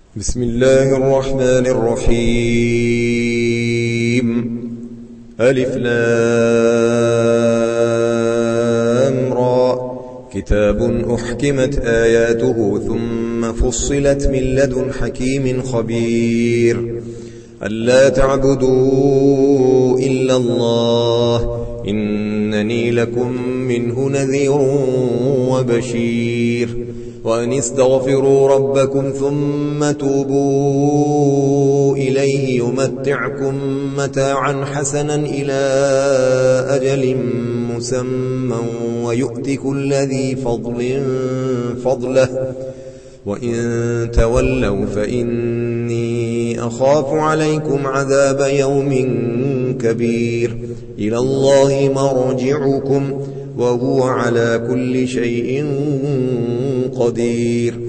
بسم الله الرحمن الرحيم. ألف لام را. كتاب أحكمت آياته ثم فصلت من لدن حكيم خبير. ألا تعبدوا إلا الله إنني لكم منه نذير وبشير. وأن استغفروا ربكم ثم توبوا إليه يمتعكم متاعا حسنا إلى أجل مسمى ويؤت كل ذي فضل فضله وإن تولوا فإني أخاف عليكم عذاب يوم كبير. إلى الله مرجعكم وهو على كل شيء قدير.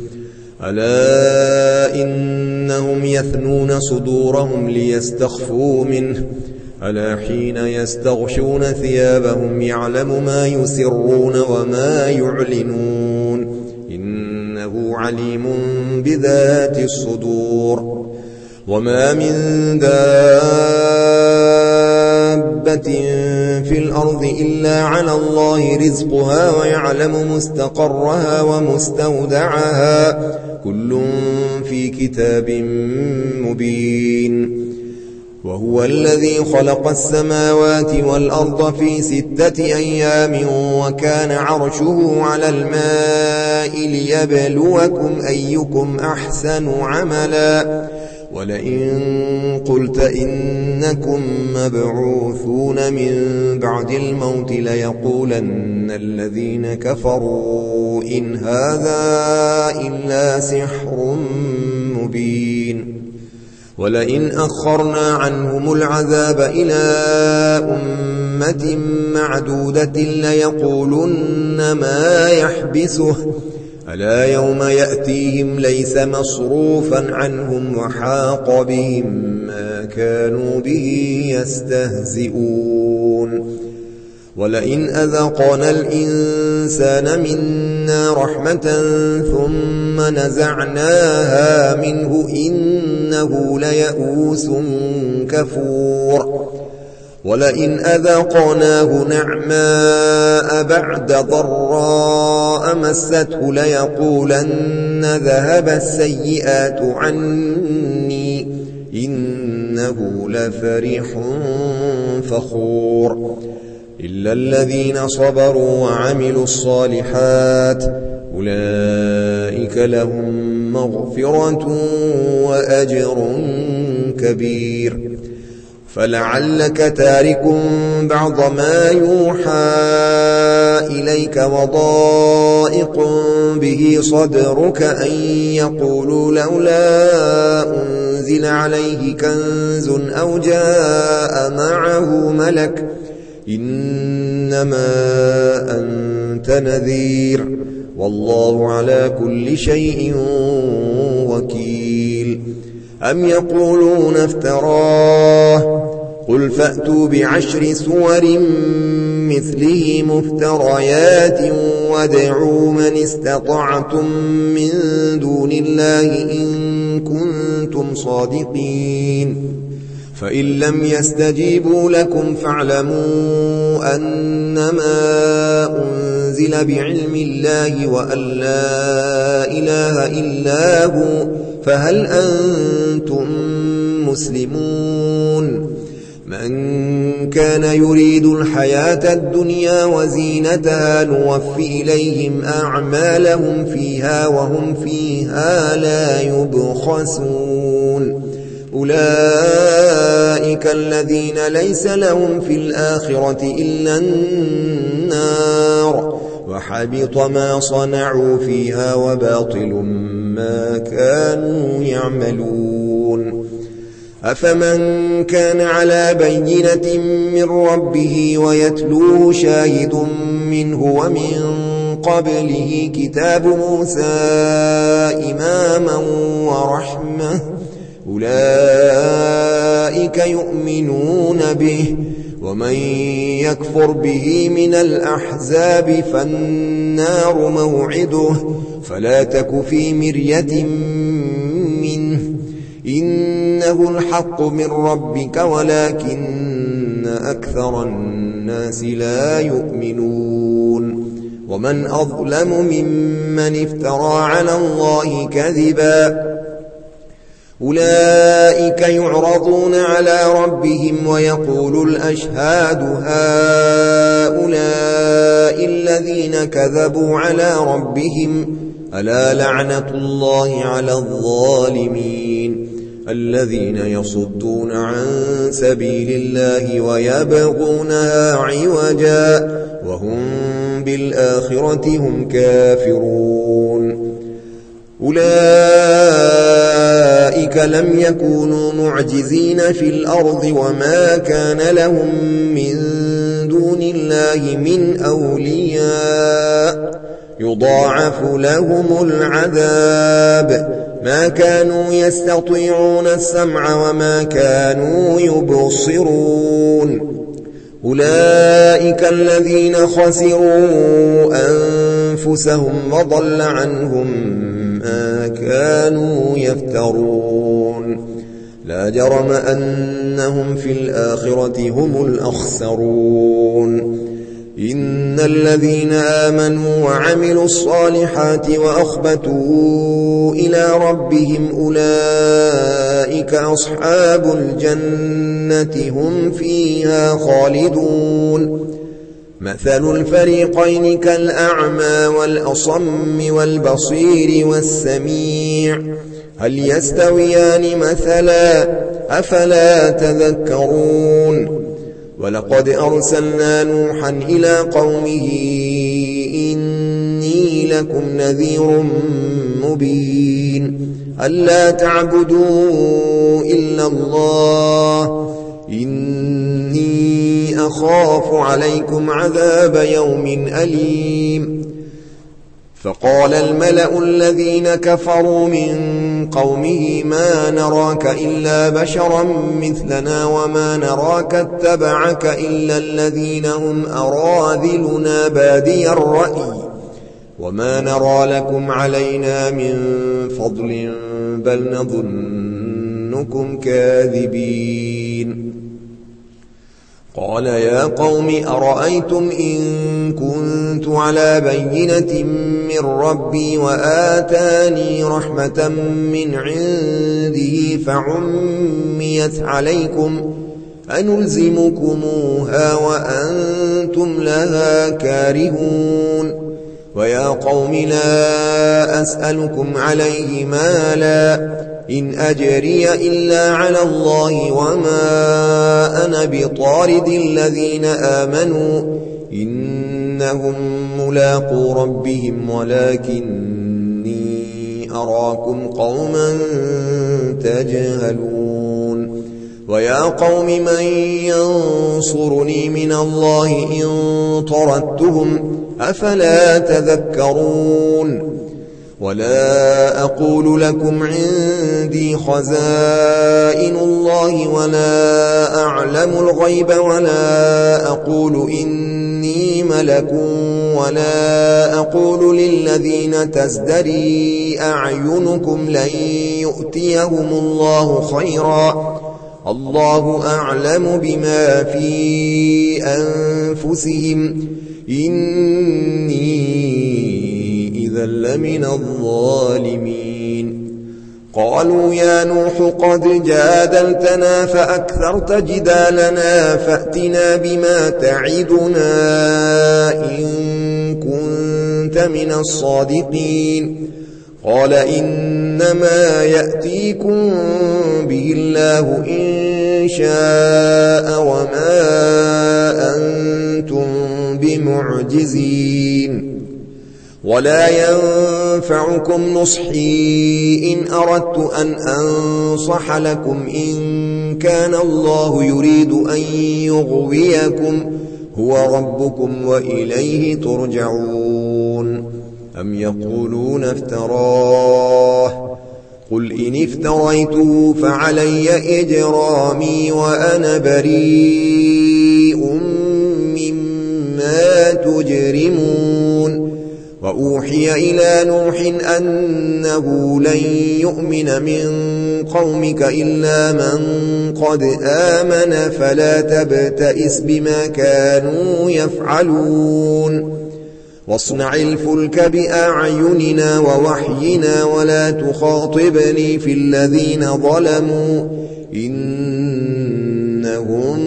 ألا إنهم يثنون صدورهم ليستخفوا منه ألا حين يستغشون ثيابهم يعلم ما يسرون وما يعلنون إنه عليم بذات الصدور. وما من دابة في الأرض إلا على الله رزقها ويعلم مستقرها ومستودعها كل في كتاب مبين. وهو الذي خلق السماوات والأرض في 6 أيام وكان عرشه على الماء ليبلوكم أيكم أحسن عملا. ولئن قلت إنكم مبعوثون من بعد الموت ليقولن الذين كفروا إن هذا إلا سحر مبين. ولئن أخرنا عنهم العذاب إلى أمة معدودة ليقولن ما يحبسه ألا يوم يأتيهم ليس مصروفا عنهم وحاق بهم ما كانوا به يستهزئون. ولئن أذقنا الإنسان منا رحمة ثم نزعناها منه إنه ليئوس كفور. ولئن أذقناه نعماء بعد ضراء مسته ليقولن ذهب السيئات عني إنه لفرح فخور. إلا الذين صبروا وعملوا الصالحات أولئك لهم مغفرة وأجر كبير. فلعلك تارك بعض ما يوحى إليك وضائق به صدرك أن يقولوا لولا أنزل عليه كنز أو جاء معه ملك إنما أنت نذير والله على كل شيء وكيل. أم يقولون افتراه قل فأتوا ب10 سور مثله مفتريات وادعوا من استطعتم من دون الله إن كنتم صادقين. فإن لم يستجيبوا لكم فاعلموا أنما أنزل بعلم الله وأن لا إله إلا هو فهل أنتم مسلمون. من كان يريد الحياة الدنيا وزينتها نوفي إليهم أعمالهم فيها وهم فيها لا يبخسون. أولئك الذين ليس لهم في الآخرة إلا النار وحبط ما صنعوا فيها وباطل ما كانوا يعملون. أفمن كان على بينة من ربه ويتلوه شاهد منه ومن قبله كتاب موسى إماما ورحمة أولئك يؤمنون به. ومن يكفر به من الأحزاب فالنار موعده فلا تك في مرية منه إنه الحق من ربك ولكن أكثر الناس لا يؤمنون ومن أظلم ممن افترى على الله كذبا أولئك يعرضون على ربهم ويقول الأشهاد هؤلاء الذين كذبوا على ربهم ألا لعنة الله على الظالمين الذين يصدون عن سبيل الله ويبغونها عوجا وهم بالآخرة هم كافرون أولئك لم يكونوا معجزين في الأرض وما كان لهم من دون الله من أولياء يضاعف لهم العذاب ما كانوا يستطيعون السمع وما كانوا يبصرون أولئك الذين خسروا أنفسهم وضل عنهم ما كانوا يفترون لا جرم أنهم في الآخرة هم الأخسرون إن الذين آمنوا وعملوا الصالحات وأخبتوا إلى ربهم أولئك أصحاب الجنة هم فيها خالدون مثل الفريقين كالأعمى والأصم والبصير والسميع هل يستويان مثلا أفلا تذكرون ولقد أرسلنا نوحا إلى قومه إني لكم نذير مبين ألا تعبدوا إلا الله إني أخاف عليكم عذاب يوم أليم فقال الملأ الذين كفروا من قومه ما نراك إلا بشرا مثلنا وما نراك اتبعك إلا الذين هم أراذلنا بادي الرأي وما نرى لكم علينا من فضل بل نظنكم كاذبين قال يا قوم أرأيتم إن كنت على بينة من ربي وآتاني رحمة من عنده فعميت عليكم أنلزمكموها وأنتم لها كارهون ويا قوم لا أسألكم عليه مالا إن أجري إلا على الله وما أنا بطارد الذين آمنوا إنهم ملاقو ربهم ولكني أراكم قوما تجهلون ويا قوم من ينصرني من الله إن طردتهم أفلا تذكرون ولا أقول لكم عندي خزائن الله ولا أعلم الغيب ولا أقول إني ملك ولا أقول للذين تزدري أعينكم لن يؤتيهم الله خيرا الله أعلم بما في أنفسهم إني إذا لمن الظالمين قالوا يا نوح قد جادلتنا فأكثرت جدالنا فأتنا بما تعدنا إن كنت من الصادقين قال إنما يأتيكم به الله إن شاء وما أنتم بمعجزين ولا ينفعكم نصحي إن أردت أن أنصح لكم إن كان الله يريد أن يغويكم هو ربكم وإليه ترجعون أم يقولون افتراه قل إن افتريته فعلي إجرامي وأنا بريء مما تجرمون وأوحي إلى نوح أنه لن يؤمن من قومك إلا من قد آمن فلا تبتئس بما كانوا يفعلون واصنع الفلك بأعيننا ووحينا ولا تخاطبني في الذين ظلموا إنهم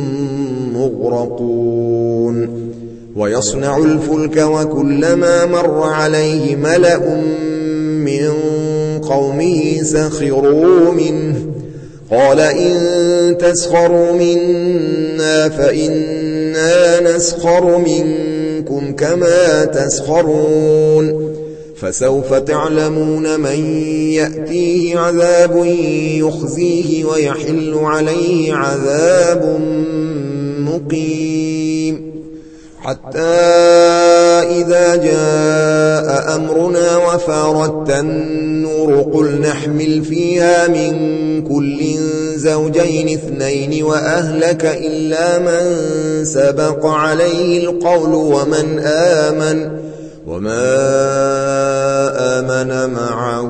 مغرقون ويصنع الفلك وكلما مر عليه ملأ من قومه سخروا منه قال إن تسخروا منا فإنا نسخر منكم كما تسخرون فسوف تعلمون من يأتيه عذاب يخزيه ويحل عليه عذاب مقيم حتى إذا جاء أمرنا وفارت النور قل نحمل فيها من كل زوجين اثنين وأهلك إلا من سبق عليه القول وما آمن معه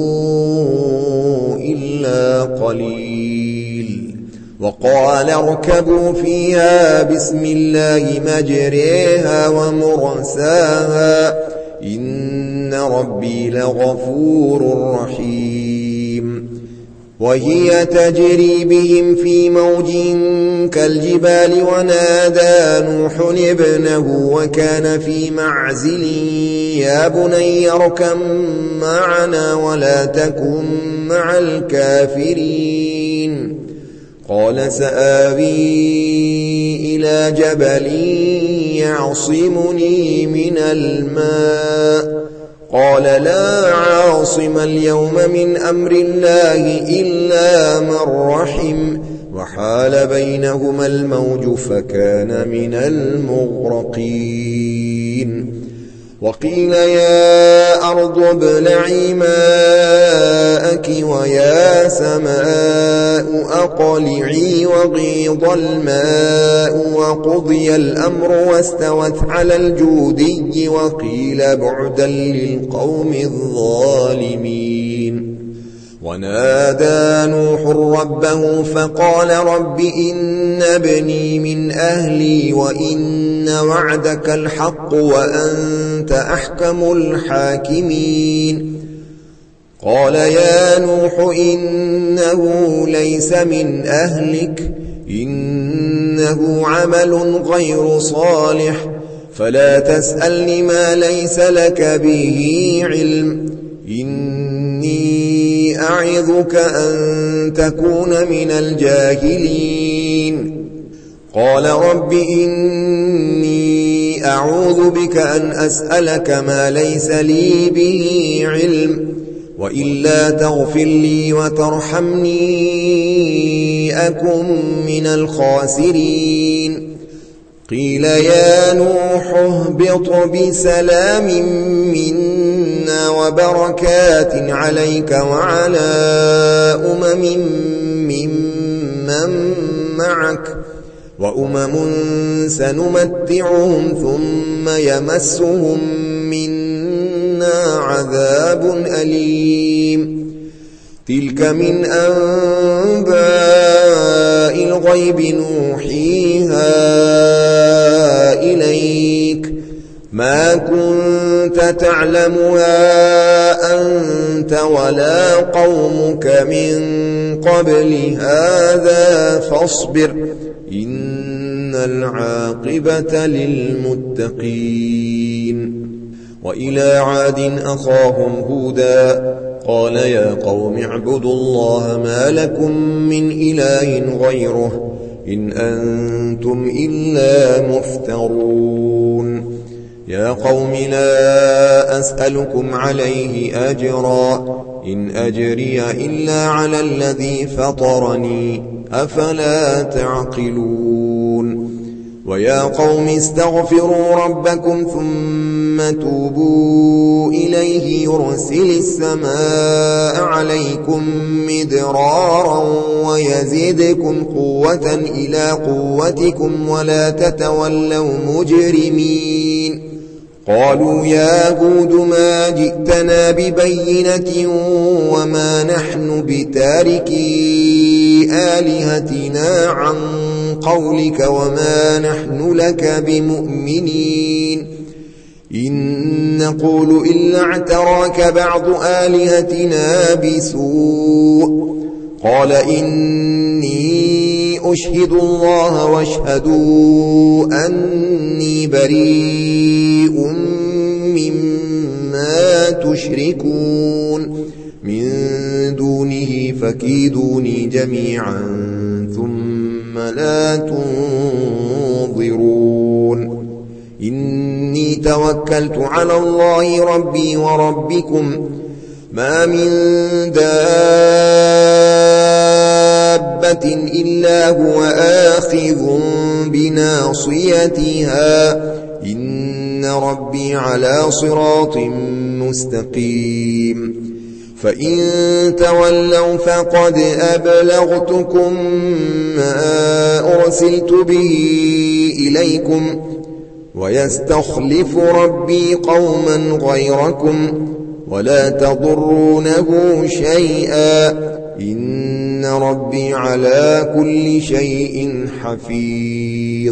إلا قليل وقال اركبوا فيها بسم الله مجريها ومرساها إن ربي لغفور رحيم وهي تجري بهم في موج كالجبال ونادى نوح ابنه وكان في معزل يا بني اركب معنا ولا تكن مع الكافرين قال سآوي إلى جبل يعصمني من الماء قال لا عاصم اليوم من أمر الله إلا من رحم وحال بينهما الموج فكان من المغرقين وقيل يا أرض ابلعي ماءك ويا سماء أقلعي وغيض الماء وقضي الأمر واستوت على الجودي وقيل بعدا للقوم الظالمين ونادى نوح ربه فقال رب إن ابني من أهلي وإن وعدك الحق وأنت أحكم الحاكمين قال يا نوح إنه ليس من أهلك إنه عمل غير صالح فلا تسألني ما ليس لك به علم إني أعظك أن تكون من الجاهلين قال رب إني أعوذ بك أن أسألك ما ليس لي به علم وإلا تغفر لي وترحمني أكن من الخاسرين قيل يا نوح اهبط بسلام منا وبركات عليك وعلى ممن معك وأمم سنمتعهم ثم يمسهم منا عذاب أليم تلك من أنباء الغيب نوحيها إليك ما كنت تعلمها أنت ولا قومك من قبل هذا فاصبر إن العاقبة للمتقين وإلى عاد أخاهم هودا قال يا قوم اعبدوا الله ما لكم من إله غيره إن أنتم إلا مفترون يا قوم لا أسألكم عليه أجرا إن أجري إلا على الذي فطرني أفلا تعقلون ويا قوم استغفروا ربكم ثم توبوا إليه يرسل السماء عليكم مدرارا ويزدكم قوة إلى قوتكم ولا تتولوا مجرمين قالوا يا هود ما جئتنا ببينة وما نحن بتاركي آلهتنا عن قولك وما نحن لك بمؤمنين إن نقول إلا اعتراك بعض آلهتنا بسوء قال إني أشهد الله واشهدوا أني بريء مما تشركون من دونه فكيدوني جميعا ثم لا تنظرون إني توكلت على الله ربي وربكم ما من دابة إلا هو آخذ بناصيتها إن ربي على صراط مستقيم فإن تولوا فقد أبلغتكم ما أرسلت به إليكم ويستخلف ربي قوما غيركم ولا تضرونه شيئا إن ربي على كل شيء حفيظ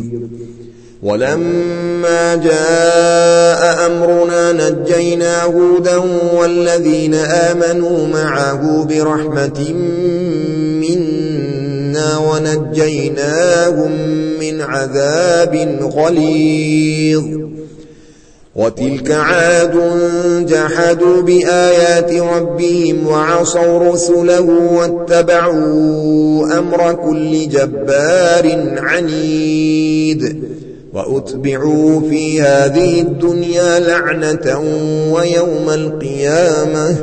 ولما جاء أمرنا نجينا هودا والذين آمنوا معه برحمة منا ونجيناهم من عذاب غليظ وتلك عاد جحدوا بآيات ربهم وعصوا رسله واتبعوا أمر كل جبار عنيد وأتبعوا في هذه الدنيا لعنة ويوم القيامة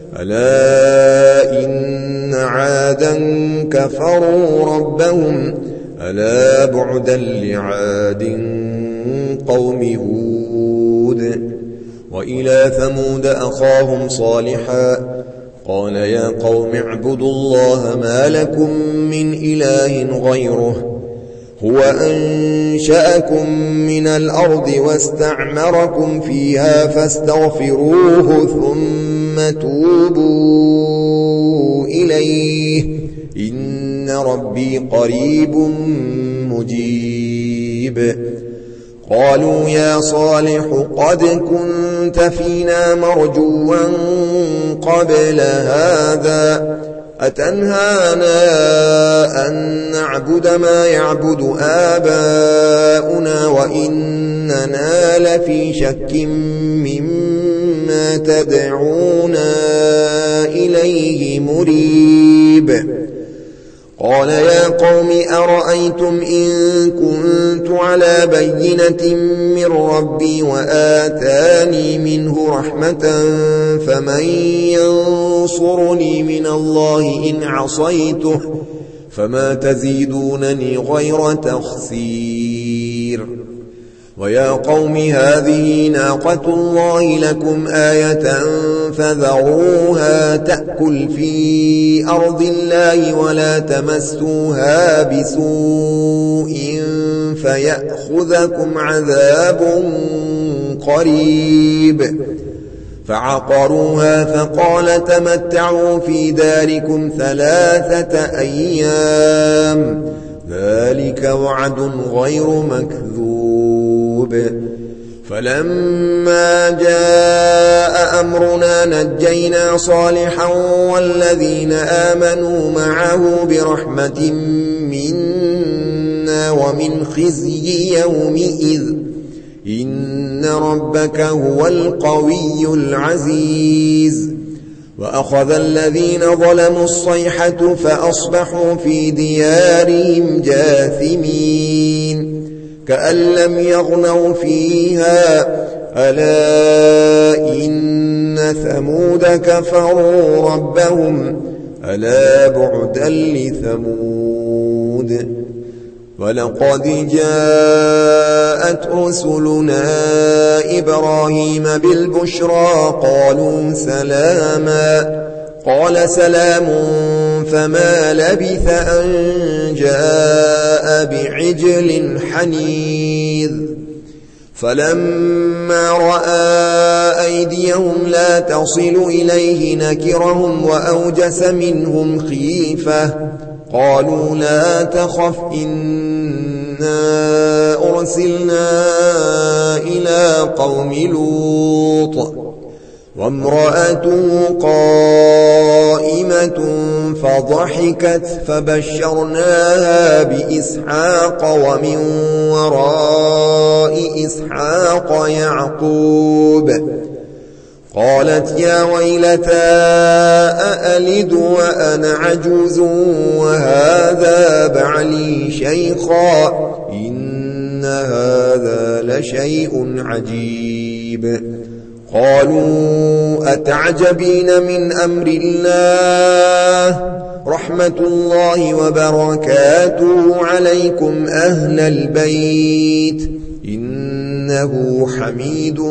ألا إن عادا كفروا ربهم ألا بعدا لعاد قوم هود وإلى ثمود أخاهم صالحا قال يا قوم اعبدوا الله ما لكم من إله غيره هو أنشأكم من الأرض واستعمركم فيها فاستغفروه ثم توبوا إليه إن ربي قريب مجيب قالوا يا صالح قد كنت فينا مرجوا قبل هذا أتنهانا أن نعبد ما يعبد آباؤنا وإننا لفي شك مما تدعونا إليه مريب قال يا قوم أرأيتم إن كنت على بينة من ربي وآتاني منه رحمة فمن ينصرني من الله إن عصيته فما تزيدونني غير تخسير ويا قوم هذه ناقة الله لكم آية فذروها تأكل في أرض الله ولا تمسوها بسوء فيأخذكم عذاب قريب فعقروها فقال تمتعوا في داركم 3 أيام ذلك وعد غير مكذوب فلما جاء أمرنا نجينا صالحا والذين آمنوا معه برحمة منا ومن خزي يومئذ إن ربك هو القوي العزيز وأخذ الذين ظلموا الصيحة فأصبحوا في ديارهم جاثمين كأن لم يغنوا فيها ألا إن ثمود كفروا ربهم ألا بعدا لثمود ولقد جاءت رسلنا إبراهيم بالبشرى قالوا سلاما قال سلام فما لبث أن جاء بعجل حنيذ فلما رأى أيديهم لا تصل إليه نكرهم وأوجس منهم خيفة قالوا لا تخف إنا أرسلنا إلى قوم لوط وامرأته قائمة فضحكت فبشرناها بإسحاق ومن وراء إسحاق يعقوب قالت يا ويلتى أألد وأنا عجوز وهذا بعلي شيخا إن هذا لشيء عجيب قالوا أتعجبين من أمر الله رحمة الله وبركاته عليكم أهل البيت إنه حميد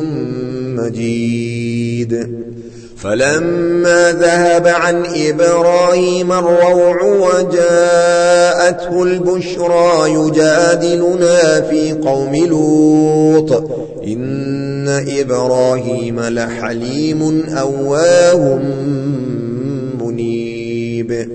مجيد فلما ذهب عن إبراهيم الروع وجاءته البشرى يجادلنا في قوم لوط إن إبراهيم لحليم أواه منيب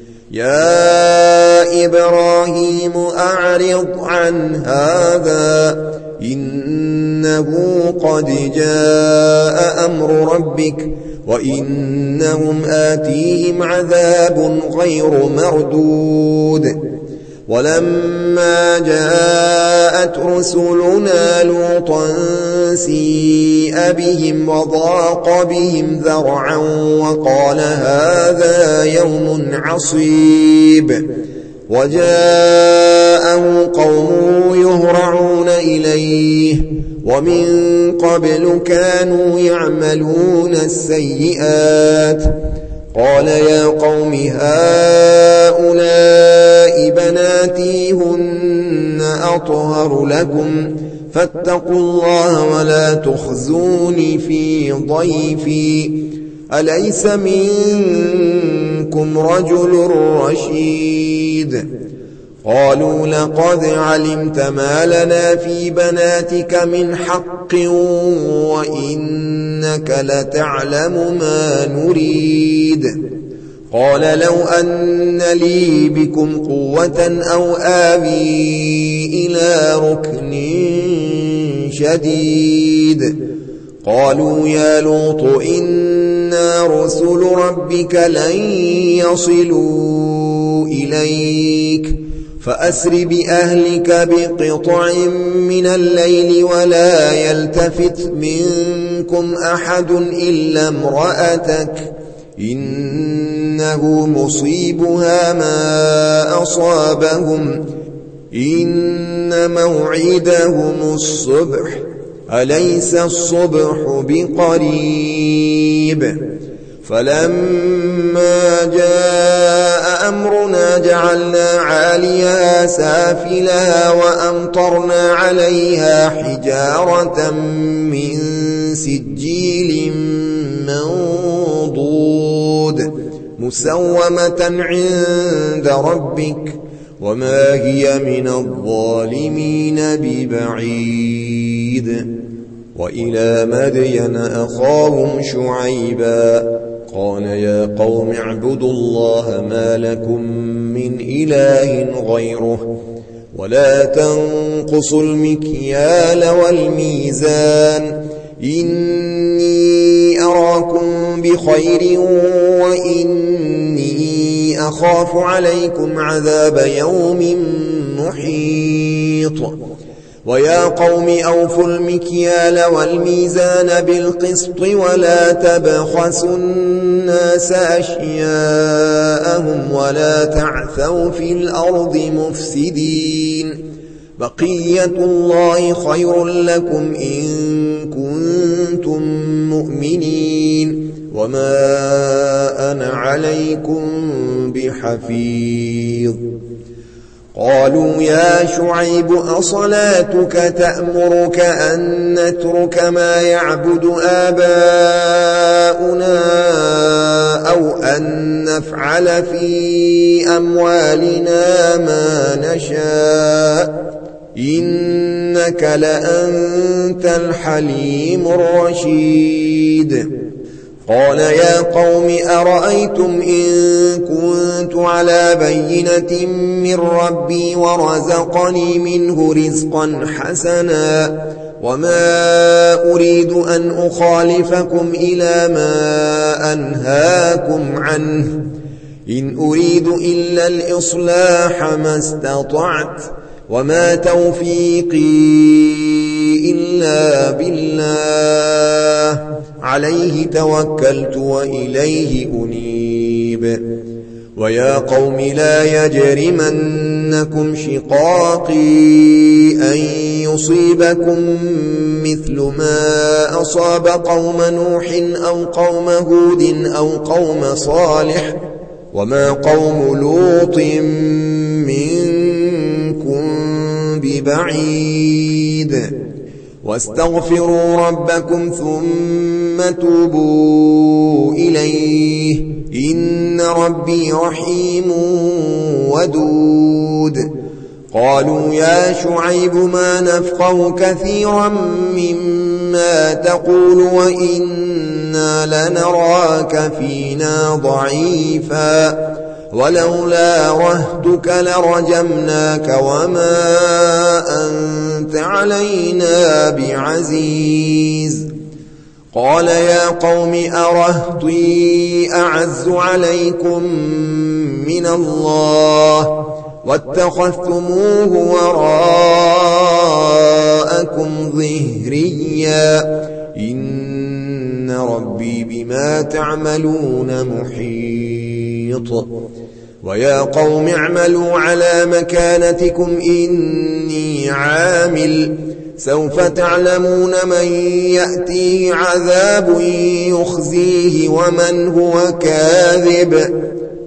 يا إبراهيم أعرض عن هذا إنه قد جاء أمر ربك وإنهم آتيهم عذاب غير مردود ولما جاءت رسلنا لوطا سيء بهم وضاق بهم ذرعا وقال هذا يوم عصيب وجاءه قومه يهرعون إليه ومن قبل كانوا يعملون السيئات قال يا قوم هؤلاء بناتي هن أطهر لكم فاتقوا الله ولا تخزوني في ضيفي أليس منكم رجل رشيد قالوا لقد علمت ما لنا في بناتك من حق وإنك لتعلم ما نريد قال لو أن لي بكم قوة أو آوي إلى ركن شديد قالوا يا لوط إنا رسل ربك لن يصلوا إليك فأسر بأهلك بقطع من الليل ولا يلتفت منكم أحد إلا امرأتك إنه مصيبها ما أصابهم إن موعدهم الصبح أليس الصبح بقريب فلما جاء أمرنا جعلنا عاليها سافلها وأمطرنا عليها حجارة من سجيل منضود مسومة عند ربك وما هي من الظالمين ببعيد وإلى مدين أخاهم شعيبا قال يا قوم اعبدوا الله ما لكم من إله غيره ولا تنقصوا المكيال والميزان إني أراكم بخير وإني أخاف عليكم عذاب يوم محيط ويا قوم أوفوا المكيال والميزان بالقسط ولا تبخسوا الناس أشياءهم ولا تعثوا في الأرض مفسدين بقية الله خير لكم إن كنتم مؤمنين وما أنا عليكم بحفيظ قالوا يا شعيب أصلاتك تأمرك أن نترك ما يعبد آباؤنا أو أن نفعل في أموالنا ما نشاء إنك لأنت الحليم الرشيد. قال يا قوم أرأيتم إن كنت على بينة من ربي ورزقني منه رزقا حسنا وما أريد أن أخالفكم إلى ما أنهاكم عنه إن أريد إلا الإصلاح ما استطعت وما توفيقي إلا بالله عليه توكلت وإليه أنيب. ويا قوم لا يجرمنكم شقاقي أن يصيبكم مثل ما أصاب قوم نوح أو قوم هود أو قوم صالح وما قوم لوط منكم ببعيد. واستغفروا ربكم ثم توبوا إليه إن ربي رحيم ودود. قالوا يا شعيب ما نفقه كثيرا مما تقول وإنا لنراك فينا ضعيفا ولولا رهتك لرجمناك وما أنت علينا بعزيز. قال يا قوم أرهطي أعز عليكم من الله واتخذتموه وراءكم ظهريا إن ربي بما تعملون محيط. ويا قوم اعملوا على مكانتكم إني عامل سوف تعلمون من يأتيه عذاب يخزيه ومن هو كاذب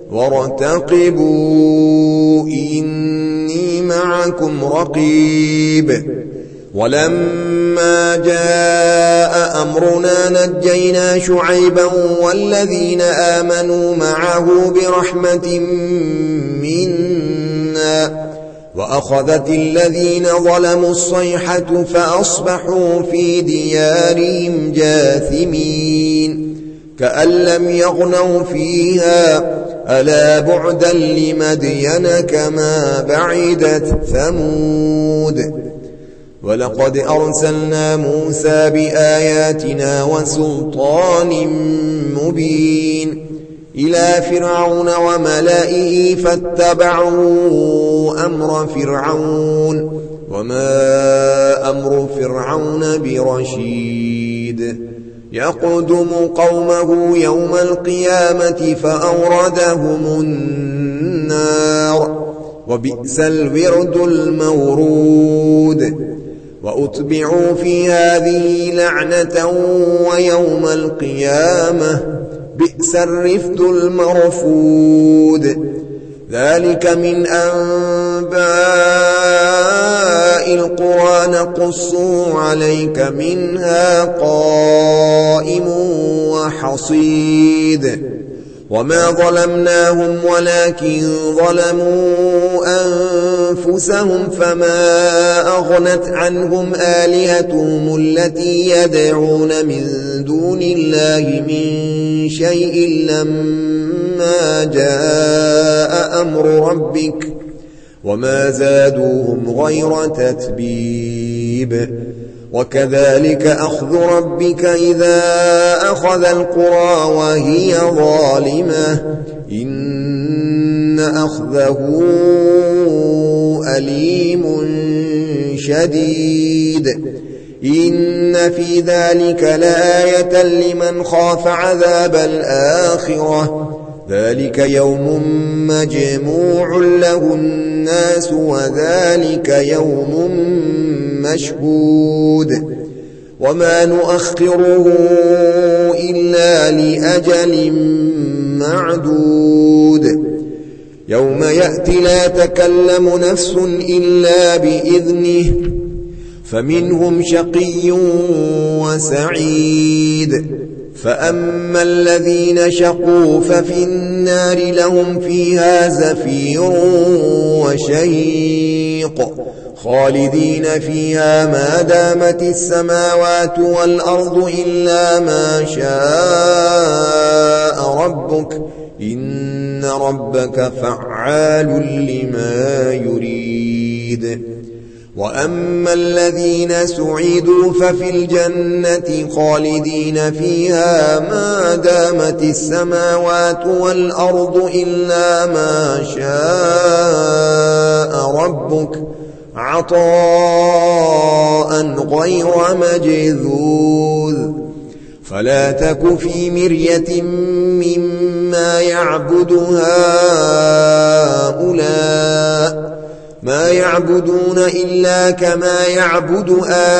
وارتقبوا إني معكم رقيب. ولما جاء أمرنا نجينا شعيبا والذين آمنوا معه برحمة منا وأخذت الذين ظلموا الصيحة فأصبحوا في ديارهم جاثمين كأن لم يغنوا فيها ألا بعدا لمدين كما بعدت ثمود. ولقد أرسلنا موسى بآياتنا وسلطان مبين إلى فرعون وملئه فاتبعوا أمر فرعون وما أمر فرعون برشيد. يقدم قومه يوم القيامة فأوردهم النار وبئس الورد المورود. وأتبعوا في هذه لعنة ويوم القيامة بئس الرفد المرفود. ذلك من أنباء القرى نقصه عليك منها قائم وحصيد. وما ظلمناهم ولكن ظلموا أنفسهم فما أغنت عنهم آلهتهم التي يدعون من دون الله من شيء لما جاء أمر ربك وما زادوهم غير تتبيب. وكذلك أخذ ربك إذا أخذ القرى وهي ظالمة إن أخذه أليم شديد. إن في ذلك لآية لمن خاف عذاب الآخرة ذلك يوم مجموع له الناس وذلك يوم مشهود. وما نؤخره إلا لأجل معدود. يوم يأتي لا تكلم نفس إلا بإذنه فمنهم شقي وسعيد. فأما الذين شقوا ففي النار النار لهم فيها زفير وشهيق خالدين فيها ما دامت السماوات والأرض إلا ما شاء ربك إن ربك فعال لما يريد. وأما الذين سعدوا ففي الجنة خالدين فيها ما دامت السماوات والأرض إلا ما شاء ربك عطاء غير مجذوذ. فلا تك في مرية مما يعبد هؤلاء ما يعبدون إلا كما يعبد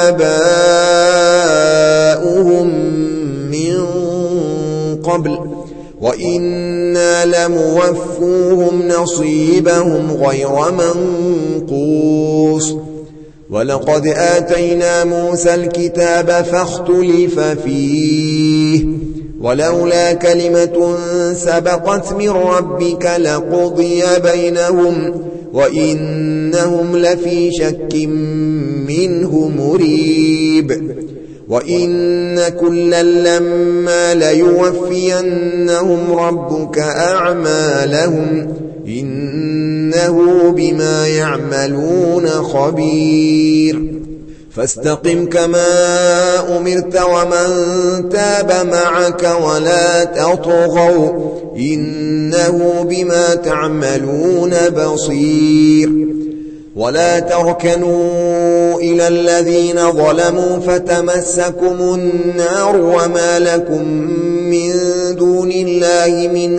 آباؤهم من قبل وإنا لموفوهم نصيبهم غير منقوص. ولقد آتينا موسى الكتاب فاختلف فيه ولولا كلمة سبقت من ربك لقضي بينهم وإنهم لفي شك منه مريب. وإن كلا لما ليوفينهم ربك أعمالهم إنه بما يعملون خبير. فاستقم كما أمرت ومن تاب معك ولا تطغوا إنه بما تعملون بصير. ولا تركنوا إلى الذين ظلموا فتمسكم النار وما لكم من دون الله من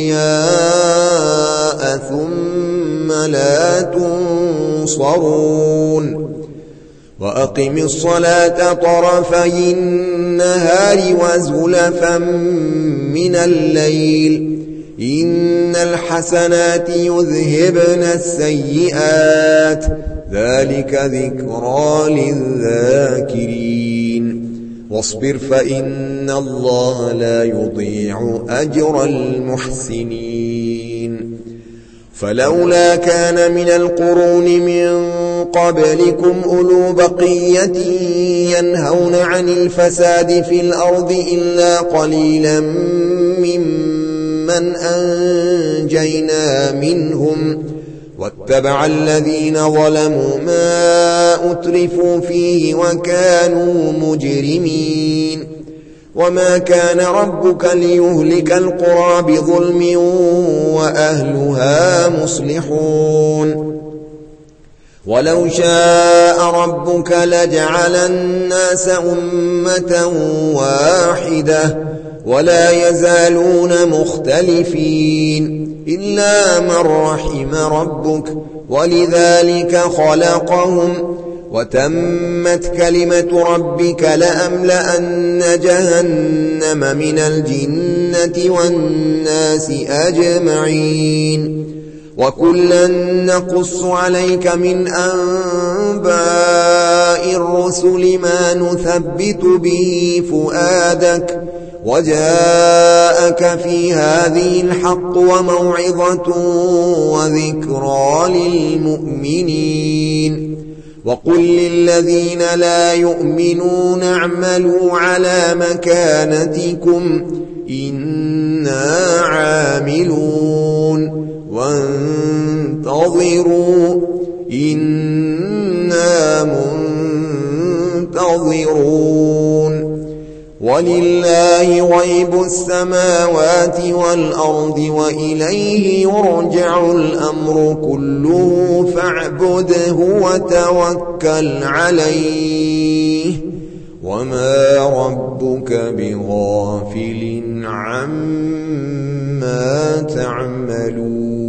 أولياء ثم لا تنصرون. وأقم الصلاة طرفي النهار وزلفا من الليل إن الحسنات يذهبن السيئات ذلك ذكرى للذاكرين. واصبر فإن الله لا يضيع أجر المحسنين. فلولا كان من القرون من قبلكم أولو بقية ينهون عن الفساد في الأرض إلا قليلا ممن أنجينا منهم واتبع الذين ظلموا ما أترفوا فيه وكانوا مجرمين. وما كان ربك ليهلك القرى بظلم وأهلها مصلحون. ولو شاء ربك لجعل الناس أمة واحدة ولا يزالون مختلفين إلا من رحم ربك ولذلك خلقهم وتمت كلمة ربك لأملأن جهنم من الجنة والناس أجمعين. وكلا نقص عليك من أنباء الرسل ما نثبت به فؤادك وجاءك في هذه الحق وموعظة وذكرى للمؤمنين. وقل للذين لا يؤمنون اعملوا على مكانتكم إنا عاملون وانتظروا إنا منتظرون. ولله غيب السماوات والأرض وإليه يرجع الأمر كله فاعبده وتوكل عليه وما ربك بغافل عما تعملون.